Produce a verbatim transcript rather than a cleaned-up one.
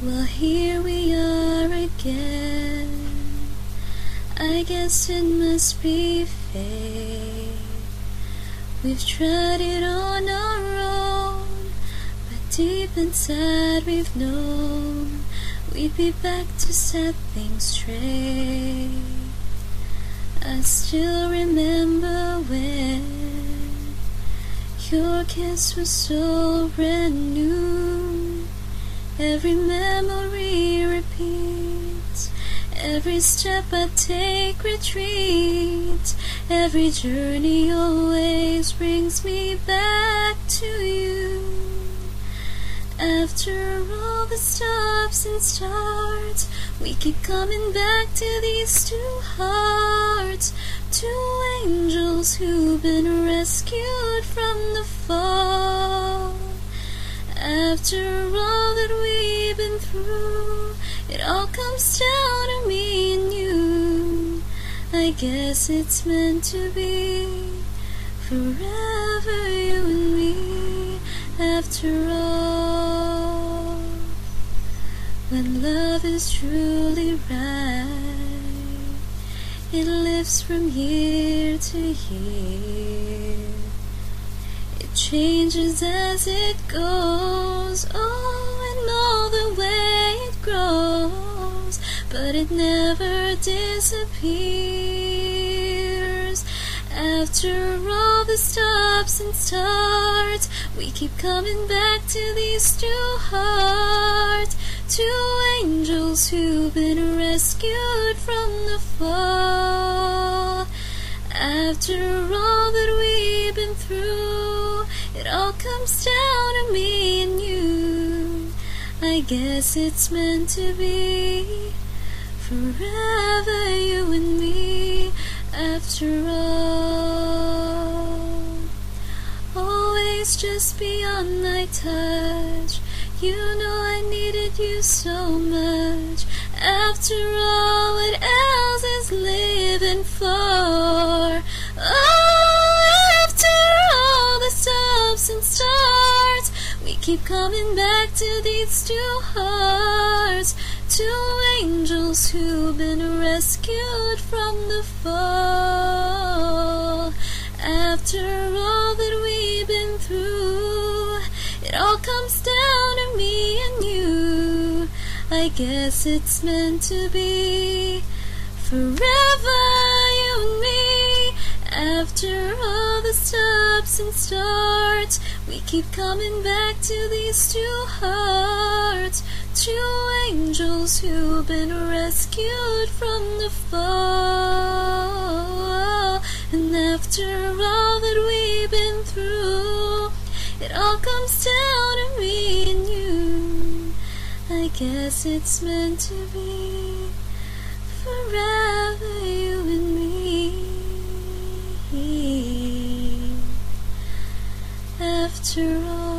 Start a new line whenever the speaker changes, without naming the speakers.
Well, here we are again. I guess it must be fate. We've tried it on our own, but deep inside we've known we'd be back to set things straight. I still remember when your kiss was so brand new. Every memory repeats, every step I take retreats, every journey always brings me back to you. After all the stops and starts, we keep coming back to these two hearts, two angels who've been rescued from the fall. After all that we've been through, it all comes down to me and you. I guess it's meant to be, forever you and me. After all, when love is truly right, it lives from year to year. It changes as it goes, oh, and all the way it grows, but it never disappears. After all the stops and starts, we keep coming back to these two hearts, two angels who've been rescued from the fall. After all that we've been through, it all comes down to me and you. I guess it's meant to be, forever you and me. After all, always just beyond my touch, you know I needed you so much. After all, what else is living for? Oh, after all the stops and starts, we keep coming back to these two hearts, two angels who've been rescued from the fall. After all that we've been through, it all comes down to me and you. I guess it's meant to be, forever you and me. After all the stops and starts, we keep coming back to these two hearts, two angels who've been rescued from the fall. And after all that we've been through, it all comes down to me and you. I guess it's meant to be, forever you and me. After all.